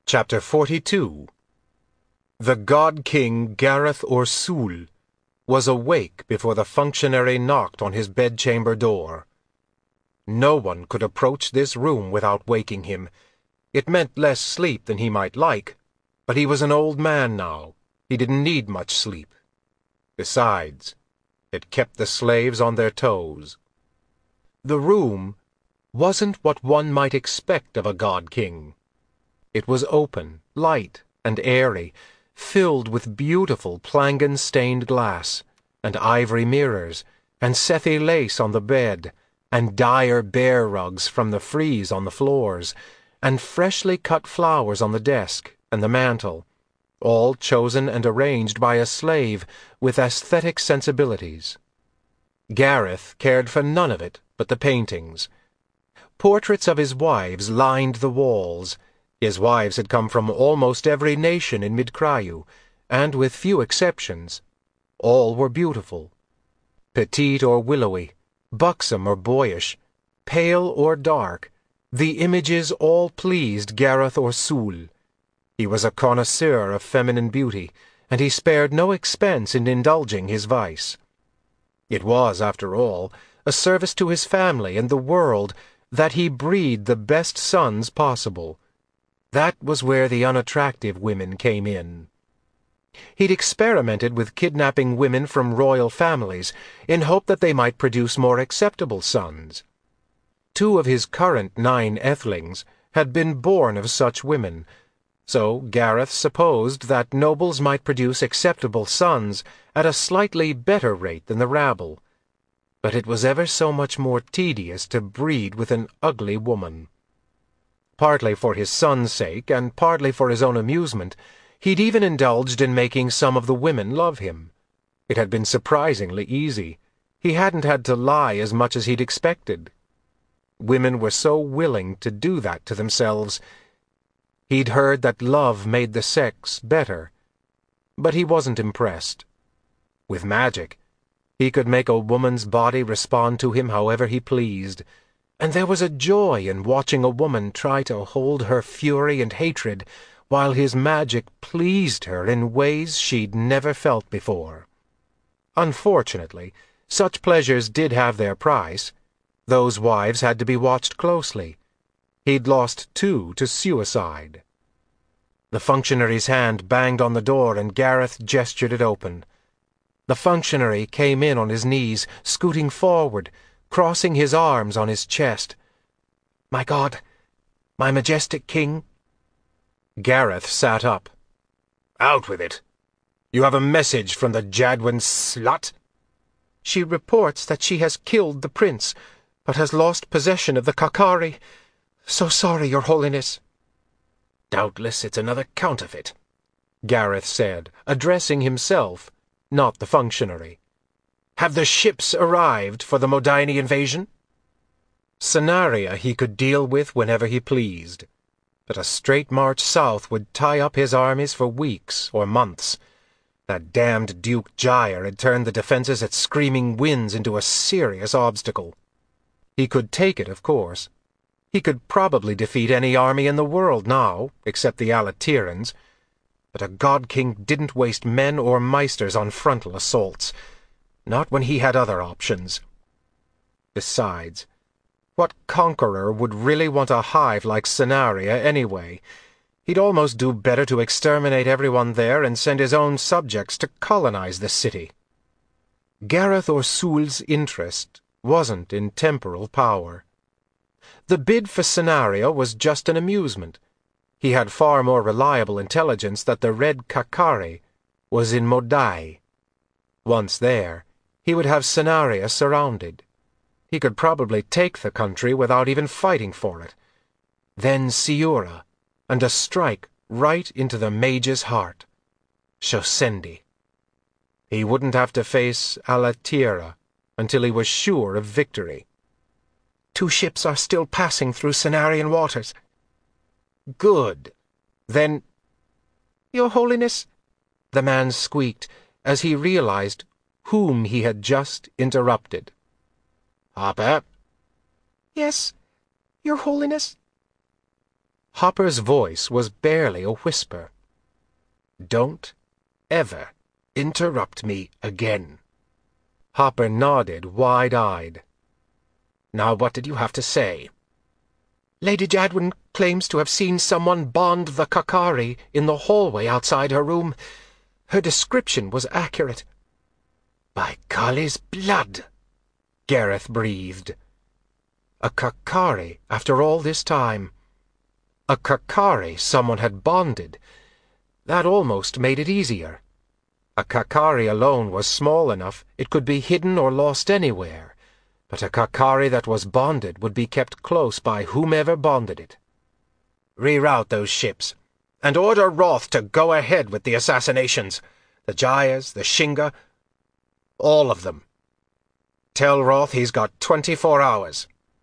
Chapter 42. The god-king Gareth Orsul was awake before the functionary knocked on his bedchamber door. No one could approach this room without waking him. It meant less sleep than he might like, but he was an old man now. He didn't need much sleep. Besides, it kept the slaves on their toes. The room wasn't what one might expect of a god-king. It was open, light, and airy, filled with beautiful Plangan-stained glass, and ivory mirrors, and Sethi lace on the bed, and dire bear rugs from the frieze on the floors, and freshly cut flowers on the desk and the mantel, all chosen and arranged by a slave with aesthetic sensibilities. Gareth cared for none of it but the paintings. Portraits of his wives lined the walls. His wives had come from almost every nation in Mid-Cryu, and with few exceptions, all were beautiful. Petite or willowy, buxom or boyish, pale or dark, the images all pleased Gareth Orsul. He was a connoisseur of feminine beauty, and he spared no expense in indulging his vice. It was, after all, a service to his family and the world that he breed the best sons possible. That was where the unattractive women came in. He'd experimented with kidnapping women from royal families in hope that they might produce more acceptable sons. 2 of his current 9 Ethelings had been born of such women, so Gareth supposed that nobles might produce acceptable sons at a slightly better rate than the rabble. But it was ever so much more tedious to breed with an ugly woman. Partly for his son's sake, and partly for his own amusement, he'd even indulged in making some of the women love him. It had been surprisingly easy. He hadn't had to lie as much as he'd expected. Women were so willing to do that to themselves. He'd heard that love made the sex better, but he wasn't impressed. With magic, he could make a woman's body respond to him however he pleased, and there was a joy in watching a woman try to hold her fury and hatred while his magic pleased her in ways she'd never felt before. Unfortunately, such pleasures did have their price. Those wives had to be watched closely. He'd lost 2 to suicide. The functionary's hand banged on the door, and Gareth gestured it open. The functionary came in on his knees, scooting forward, crossing his arms on his chest. "My God, my majestic king." Gareth sat up. "Out with it. You have a message from the Jadwin slut?" "She reports that she has killed the prince, but has lost possession of the Kakari. So sorry, Your Holiness." "Doubtless it's another counterfeit," Gareth said, addressing himself, not the functionary. "Have the ships arrived for the Modaini invasion?" Cenaria he could deal with whenever he pleased, but a straight march south would tie up his armies for weeks or months. That damned Duke Gyre had turned the defenses at Screaming Winds into a serious obstacle. He could take it, of course. He could probably defeat any army in the world now, except the Alatirans, but a god-king didn't waste men or meisters on frontal assaults. Not when he had other options. Besides, what conqueror would really want a hive like Cenaria anyway? He'd almost do better to exterminate everyone there and send his own subjects to colonize the city. Gareth Orsul's interest wasn't in temporal power. The bid for Cenaria was just an amusement. He had far more reliable intelligence that the Red Kakari was in Modai. Once there, he would have Cenaria surrounded. He could probably take the country without even fighting for it. Then Siura, and a strike right into the mage's heart. Shosendi. He wouldn't have to face Alatira until he was sure of victory. 2 ships are still passing through Cenarian waters." "Good. Then—" "Your Holiness," the man squeaked as he realized whom he had just interrupted. "Harper?" "Yes, Your Holiness." Hopper's voice was barely a whisper. "Don't ever interrupt me again." Hopper nodded, wide-eyed. "Now what did you have to say?" "Lady Jadwin claims to have seen someone bond the Kakari in the hallway outside her room. Her description was accurate." "By Kali's blood!" Gareth breathed. A Kakari, after all this time. A Kakari someone had bonded. That almost made it easier. A Kakari alone was small enough it could be hidden or lost anywhere, but a Kakari that was bonded would be kept close by whomever bonded it. "Reroute those ships, and order Roth to go ahead with the assassinations. The Jayas, the Shinga, all of them. Tell Roth he's got 24 hours.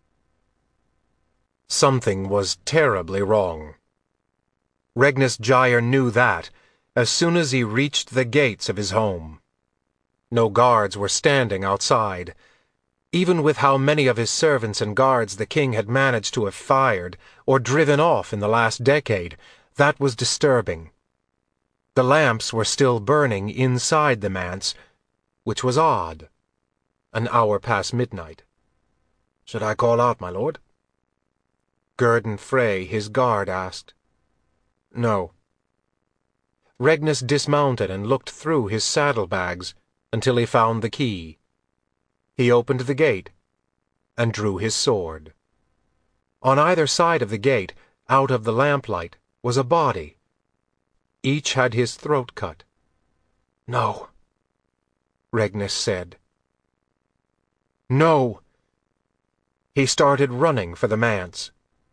Something was terribly wrong. Regnus Gyre knew that as soon as he reached the gates of his home. No guards were standing outside. Even with how many of his servants and guards the king had managed to have fired or driven off in the last decade, that was disturbing. The lamps were still burning inside the manse, which was odd. An hour past midnight. "Should I call out, my lord?" Gurdon Frey, his guard, asked. "No." Regnus dismounted and looked through his saddlebags until he found the key. He opened the gate and drew his sword. On either side of the gate, out of the lamplight, was a body. Each had his throat cut. "No," Regnus said. "No!" He started running for the manse.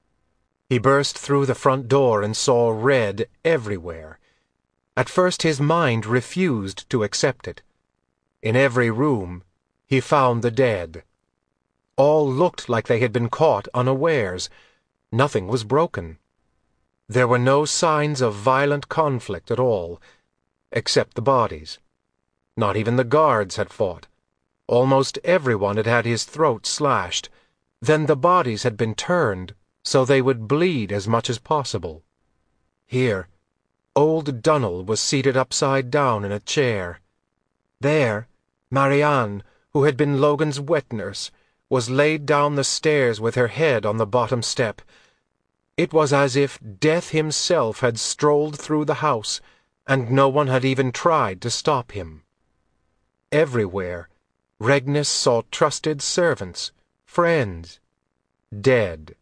He burst through the front door and saw red everywhere. At first his mind refused to accept it. In every room he found the dead. All looked like they had been caught unawares. Nothing was broken. There were no signs of violent conflict at all, except the bodies. Not even the guards had fought. Almost everyone had had his throat slashed. Then the bodies had been turned so they would bleed as much as possible. Here, old Dunnell was seated upside down in a chair. There, Marianne, who had been Logan's wet nurse, was laid down the stairs with her head on the bottom step. It was as if Death himself had strolled through the house, and no one had even tried to stop him. Everywhere, Regnus saw trusted servants, friends, dead.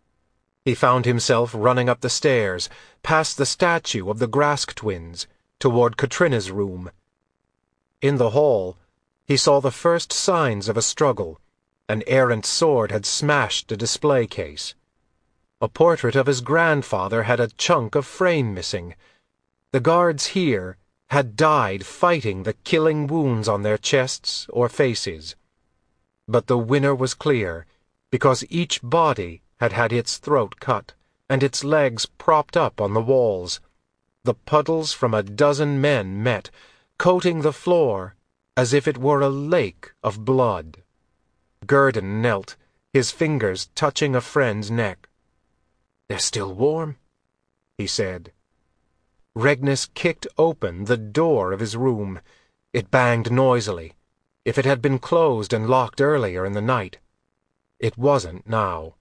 He found himself running up the stairs, past the statue of the Grask twins, toward Katrina's room. In the hall, he saw the first signs of a struggle. An errant sword had smashed a display case. A portrait of his grandfather had a chunk of frame missing. The guards here had died fighting the killing wounds on their chests or faces. But the winner was clear, because each body had had its throat cut, and its legs propped up on the walls. The puddles from a dozen men met, coating the floor as if it were a lake of blood. Gurdon knelt, his fingers touching a friend's neck. "They're still warm," he said. Regnus kicked open the door of his room. It banged noisily. If it had been closed and locked earlier in the night. It wasn't now.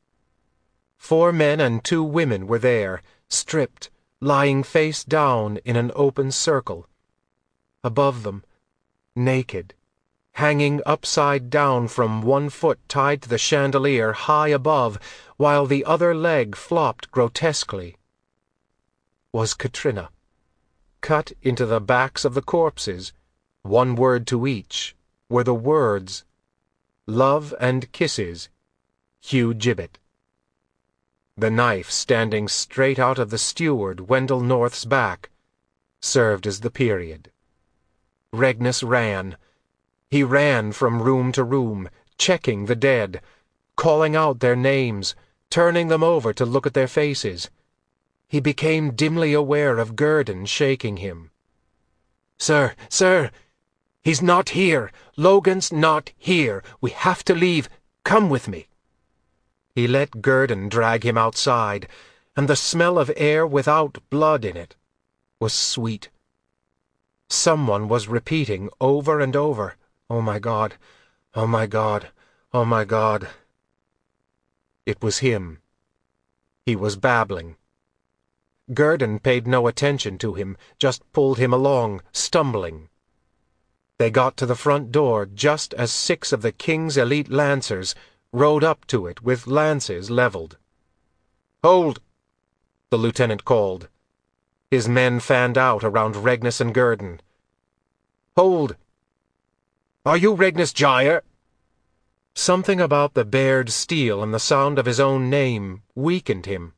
4 men and 2 women were there, stripped, lying face down in an open circle. Above them, naked, hanging upside down from one foot tied to the chandelier high above, while the other leg flopped grotesquely, was Katrina. Cut into the backs of the corpses, 1 word to each, were the words, "Love and kisses, Hugh Gibbet." The knife standing straight out of the steward Wendell North's back served as the period. Regnus ran. He ran from room to room, checking the dead, calling out their names, turning them over to look at their faces. He became dimly aware of Gurdon shaking him. "Sir, sir! He's not here! Logan's not here! We have to leave! Come with me!" He let Gurdon drag him outside, and the smell of air without blood in it was sweet. Someone was repeating over and over, "Oh my God, oh my God, oh my God." It was him. He was babbling. Gurdon paid no attention to him, just pulled him along, stumbling. They got to the front door just as 6 of the King's elite lancers rode up to it with lances leveled. "Hold!" the lieutenant called. His men fanned out around Regnus and Gurdon. "Hold! Are you Regnus Gyre?" Something about the bared steel and the sound of his own name weakened him.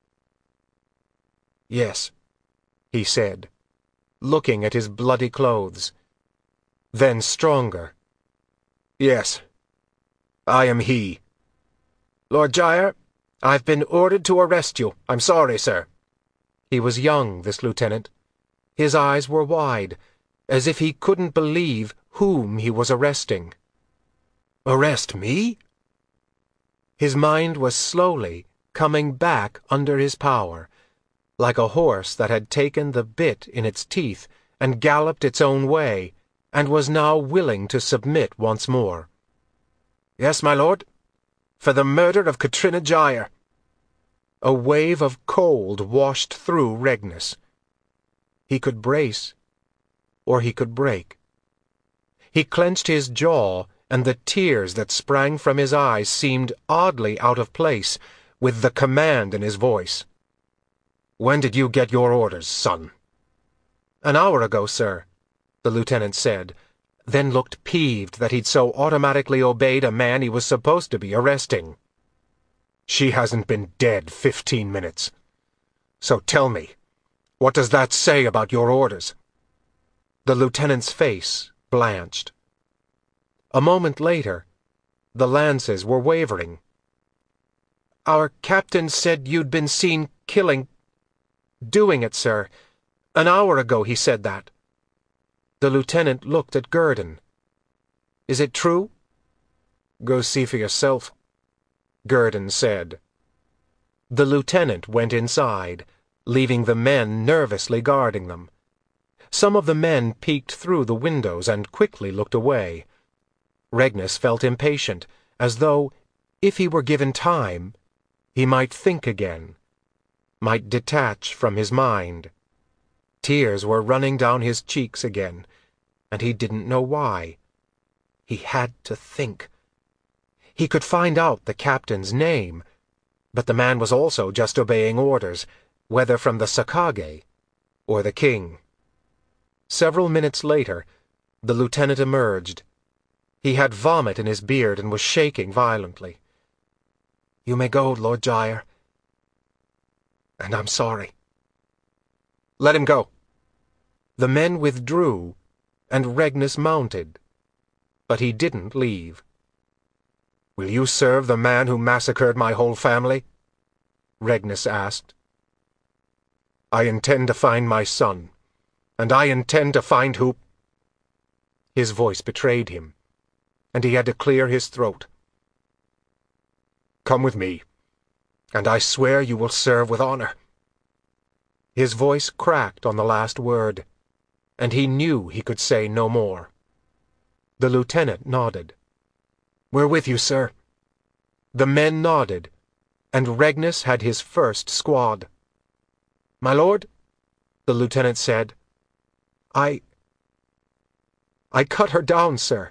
"Yes," he said, looking at his bloody clothes. Then stronger. "Yes, I am he." "Lord Gyre, I've been ordered to arrest you. I'm sorry, sir." He was young, this lieutenant. His eyes were wide, as if he couldn't believe whom he was arresting. "Arrest me?" His mind was slowly coming back under his power, like a horse that had taken the bit in its teeth and galloped its own way, and was now willing to submit once more. "Yes, my lord, for the murder of Katrina Gyre." A wave of cold washed through Regnus. He could brace, or he could break. He clenched his jaw, and the tears that sprang from his eyes seemed oddly out of place with the command in his voice. "When did you get your orders, son?" "An hour ago, sir," the lieutenant said, then looked peeved that he'd so automatically obeyed a man he was supposed to be arresting. "She hasn't been dead 15 minutes. So tell me, what does that say about your orders?" The lieutenant's face blanched. A moment later, the lances were wavering. "Our captain said you'd been seen doing it, sir. An hour ago he said that." The lieutenant looked at Gurdon. "Is it true?" "Go see for yourself," Gurdon said. The lieutenant went inside, leaving the men nervously guarding them. Some of the men peeked through the windows and quickly looked away. Regnus felt impatient, as though, if he were given time, he might think again, might detach from his mind. Tears were running down his cheeks again, and he didn't know why. He had to think. He could find out the captain's name, but the man was also just obeying orders, whether from the Sakage or the king. Several minutes later, the lieutenant emerged. He had vomit in his beard and was shaking violently. "You may go, Lord Gyre. And I'm sorry." "Let him go." The men withdrew, and Regnus mounted. But he didn't leave. "Will you serve the man who massacred my whole family?" Regnus asked. "I intend to find my son, and I intend to find who—" His voice betrayed him, and he had to clear his throat. "Come with me, and I swear you will serve with honor." His voice cracked on the last word, and he knew he could say no more. The lieutenant nodded. "We're with you, sir." The men nodded, and Regnus had his first squad. "My lord," the lieutenant said, I cut her down, sir.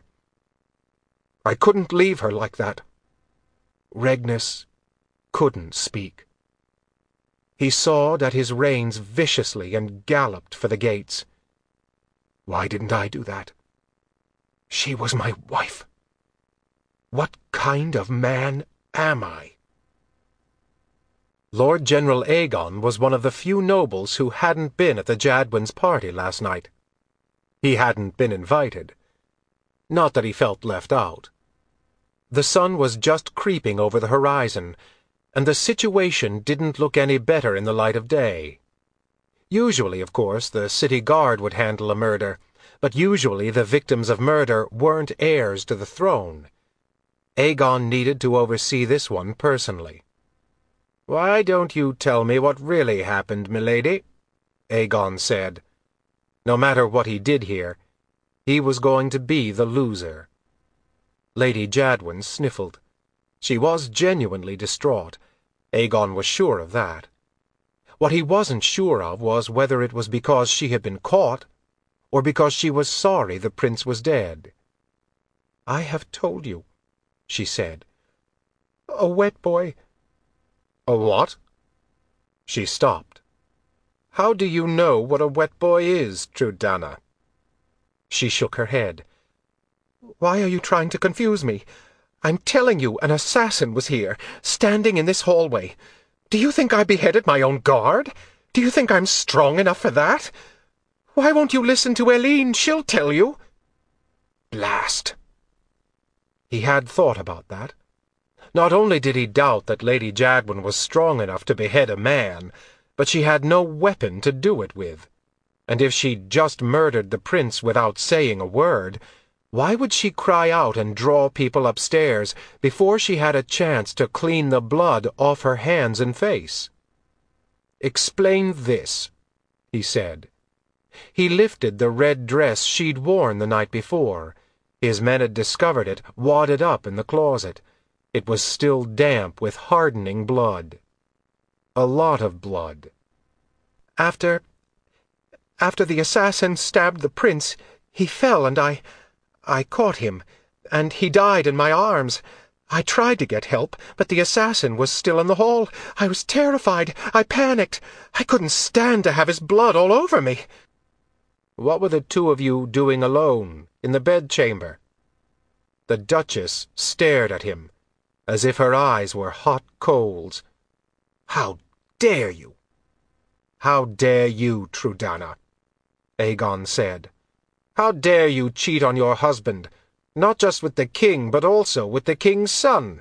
I couldn't leave her like that." Regnus couldn't speak. He sawed at his reins viciously and galloped for the gates. "Why didn't I do that? She was my wife. What kind of man am I?" Lord General Aegon was one of the few nobles who hadn't been at the Jadwin's party last night. He hadn't been invited. Not that he felt left out. The sun was just creeping over the horizon, and the situation didn't look any better in the light of day. Usually, of course, the city guard would handle a murder, but usually the victims of murder weren't heirs to the throne. Aegon needed to oversee this one personally. "Why don't you tell me what really happened, milady?" Aegon said. No matter what he did here, he was going to be the loser. Lady Jadwin sniffled. She was genuinely distraught. Aegon was sure of that. What he wasn't sure of was whether it was because she had been caught, or because she was sorry the prince was dead. "I have told you," she said. "A wet boy—" "A what?" She stopped. "How do you know what a wet boy is, Trudana?" She shook her head. "Why are you trying to confuse me? I'm telling you an assassin was here, standing in this hallway. Do you think I beheaded my own guard? Do you think I'm strong enough for that? Why won't you listen to Eline? She'll tell you." Blast! He had thought about that. Not only did he doubt that Lady Jadwin was strong enough to behead a man, but she had no weapon to do it with. And if she'd just murdered the prince without saying a word, why would she cry out and draw people upstairs before she had a chance to clean the blood off her hands and face? "Explain this," he said. He lifted the red dress she'd worn the night before. His men had discovered it, wadded up in the closet. It was still damp with hardening blood. A lot of blood. After the assassin stabbed the prince, he fell and I caught him, and he died in my arms. I tried to get help, but the assassin was still in the hall. I was terrified. I panicked. I couldn't stand to have his blood all over me." "What were the two of you doing alone, in the bedchamber?" The Duchess stared at him, as if her eyes were hot coals. "How dare you?" "How dare you, Trudana?" Aegon said. "How dare you cheat on your husband, not just with the king, but also with the king's son?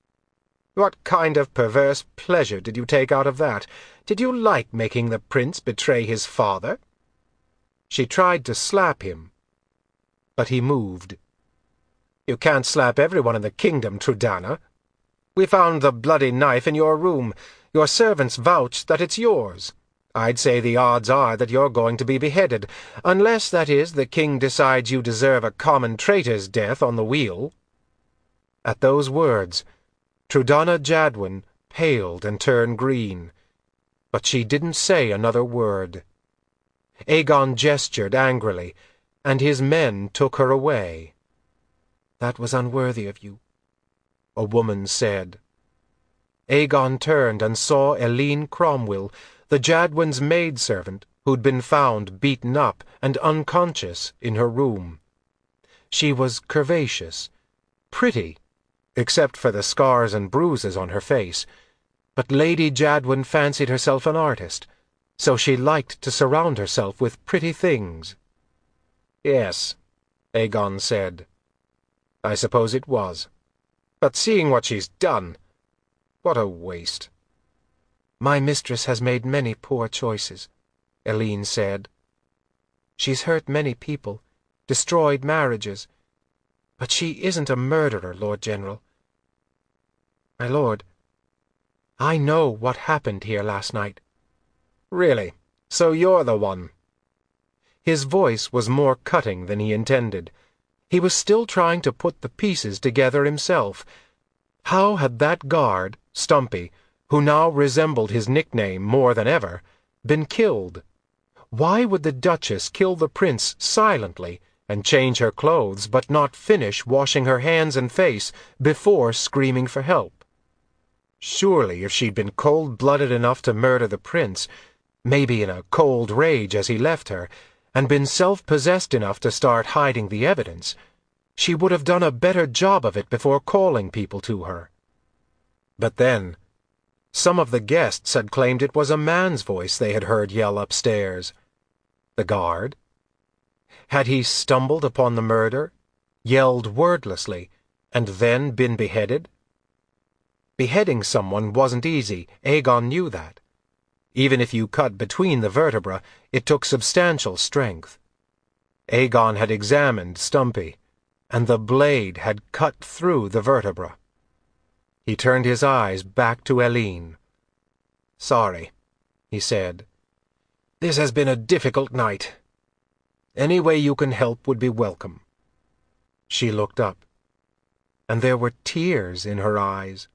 What kind of perverse pleasure did you take out of that? Did you like making the prince betray his father?" She tried to slap him, but he moved. "You can't slap everyone in the kingdom, Trudana. We found the bloody knife in your room. Your servants vouched that it's yours. I'd say the odds are that you're going to be beheaded, unless, that is, the king decides you deserve a common traitor's death on the wheel." At those words, Trudana Jadwin paled and turned green, but she didn't say another word. Aegon gestured angrily, and his men took her away. "That was unworthy of you," a woman said. Aegon turned and saw Eline Cromwell, the Jadwin's maidservant, who'd been found beaten up and unconscious in her room. She was curvaceous, pretty, except for the scars and bruises on her face, but Lady Jadwin fancied herself an artist, so she liked to surround herself with pretty things. "Yes," Aegon said. "I suppose it was. But seeing what she's done, what a waste." "My mistress has made many poor choices," Eline said. "She's hurt many people, destroyed marriages, but she isn't a murderer, Lord General. My lord, I know what happened here last night." "Really? So you're the one?" His voice was more cutting than he intended. He was still trying to put the pieces together himself. How had that guard, Stumpy, who now resembled his nickname more than ever, been killed? Why would the Duchess kill the prince silently and change her clothes, but not finish washing her hands and face before screaming for help? Surely, if she'd been cold-blooded enough to murder the prince, maybe in a cold rage as he left her, and been self-possessed enough to start hiding the evidence, she would have done a better job of it before calling people to her. But then, some of the guests had claimed it was a man's voice they had heard yell upstairs. The guard? Had he stumbled upon the murder, yelled wordlessly, and then been beheaded? Beheading someone wasn't easy, Aegon knew that. Even if you cut between the vertebrae, it took substantial strength. Aegon had examined Stumpy, and the blade had cut through the vertebra. He turned his eyes back to Eline. "Sorry," he said. "This has been a difficult night. Any way you can help would be welcome." She looked up, and there were tears in her eyes.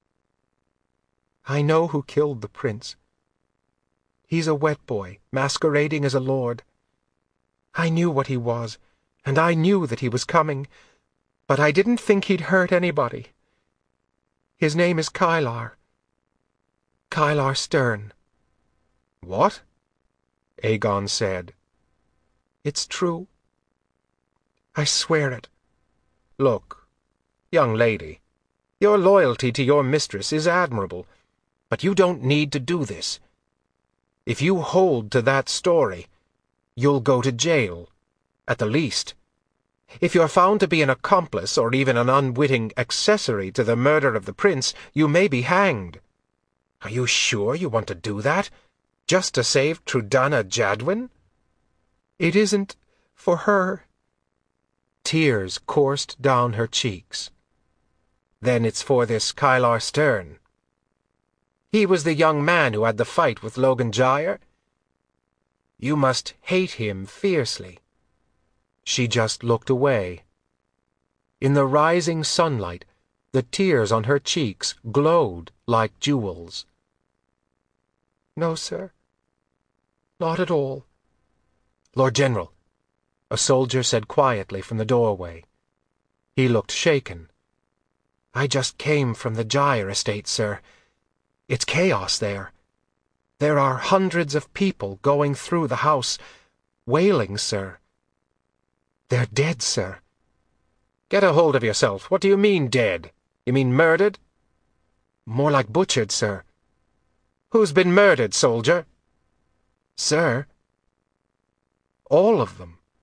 "I know who killed the prince. He's a wet boy, masquerading as a lord. I knew what he was, and I knew that he was coming, but I didn't think he'd hurt anybody. His name is Kylar. Kylar Stern." "What?" Aegon said. "It's true. I swear it." "Look, young lady, your loyalty to your mistress is admirable, but you don't need to do this. If you hold to that story, you'll go to jail, at the least. If you're found to be an accomplice or even an unwitting accessory to the murder of the prince, you may be hanged. Are you sure you want to do that, just to save Trudhanna Jadwin?" "It isn't for her." Tears coursed down her cheeks. "Then it's for this Kylar Stern. He was the young man who had the fight with Logan Gyre. You must hate him fiercely." She just looked away. In the rising sunlight, the tears on her cheeks glowed like jewels. "No, sir. Not at all." "Lord General," a soldier said quietly from the doorway. He looked shaken. "I just came from the Gyre estate, sir. It's chaos there. There are hundreds of people going through the house, wailing, sir. They're dead, sir." "Get a hold of yourself. What do you mean, dead? You mean murdered?" "More like butchered, sir." "Who's been murdered, soldier?" "Sir, "All of them."